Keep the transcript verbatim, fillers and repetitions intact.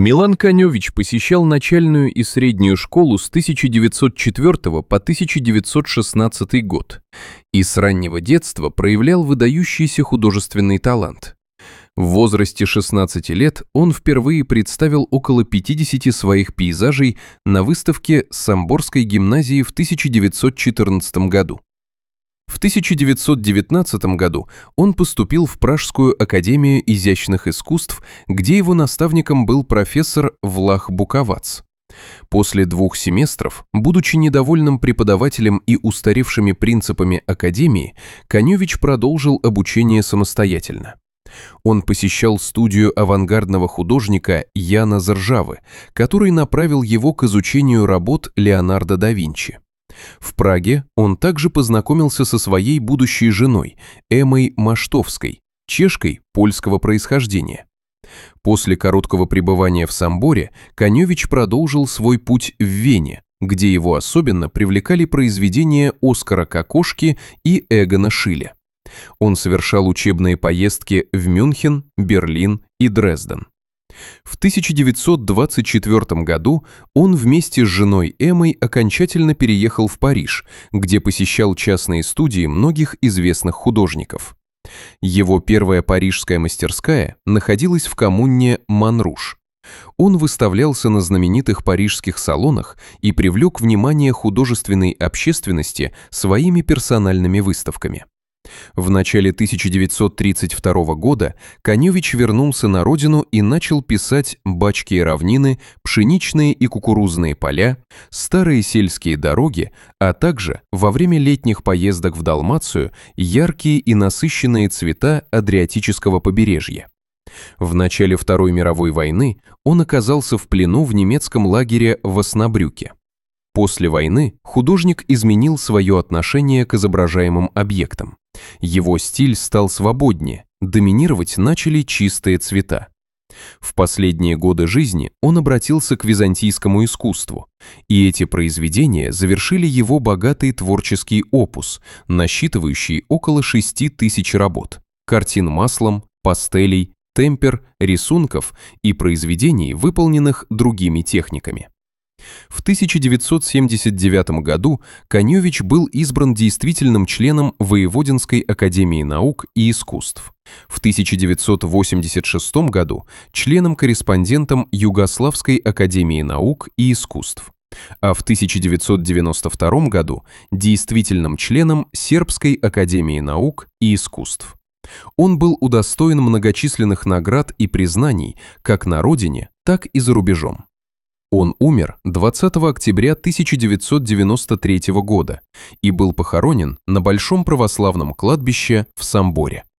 Милан Каневич посещал начальную и среднюю школу с тысяча девятьсот четвёртого по тысяча девятьсот шестнадцатый год и с раннего детства проявлял выдающийся художественный талант. В возрасте шестнадцати лет он впервые представил около пятидесяти своих пейзажей на выставке Самборской гимназии в тысяча девятьсот четырнадцатом году. В тысяча девятьсот девятнадцатом году он поступил в Пражскую академию изящных искусств, где его наставником был профессор Влах Буковац. После двух семестров, будучи недовольным преподавателем и устаревшими принципами академии, Каневич продолжил обучение самостоятельно. Он посещал студию авангардного художника Яна Заржавы, который направил его к изучению работ Леонардо да Винчи. В Праге он также познакомился со своей будущей женой Эммой Маштовской, чешкой польского происхождения. После короткого пребывания в Самборе Каневич продолжил свой путь в Вене, где его особенно привлекали произведения Оскара Кокошки и Эгона Шиля. Он совершал учебные поездки в Мюнхен, Берлин и Дрезден. В тысяча девятьсот двадцать четвёртом году он вместе с женой Эммой окончательно переехал в Париж, где посещал частные студии многих известных художников. Его первая парижская мастерская находилась в коммуне Монруш. Он выставлялся на знаменитых парижских салонах и привлек внимание художественной общественности своими персональными выставками. В начале тысяча девятьсот тридцать второго года Каневич вернулся на родину и начал писать «Бачки и равнины», «Пшеничные и кукурузные поля», «Старые сельские дороги», а также во время летних поездок в Далмацию яркие и насыщенные цвета Адриатического побережья. В начале Второй мировой войны он оказался в плену в немецком лагере в Оснабрюке. После войны художник изменил свое отношение к изображаемым объектам. Его стиль стал свободнее, доминировать начали чистые цвета. В последние годы жизни он обратился к византийскому искусству, и эти произведения завершили его богатый творческий опус, насчитывающий около шести тысяч работ, картин маслом, пастелей, темпер, рисунков и произведений, выполненных другими техниками. В тысяча девятьсот семьдесят девятом году Каневич был избран действительным членом Воеводинской академии наук и искусств. В тысяча девятьсот восемьдесят шестом году членом-корреспондентом Югославской академии наук и искусств, а в тысяча девятьсот девяносто втором году действительным членом Сербской академии наук и искусств. Он был удостоен многочисленных наград и признаний как на родине, так и за рубежом. Он умер двадцатого октября тысяча девятьсот девяносто третьего года и был похоронен на Большом православном кладбище в Самборе.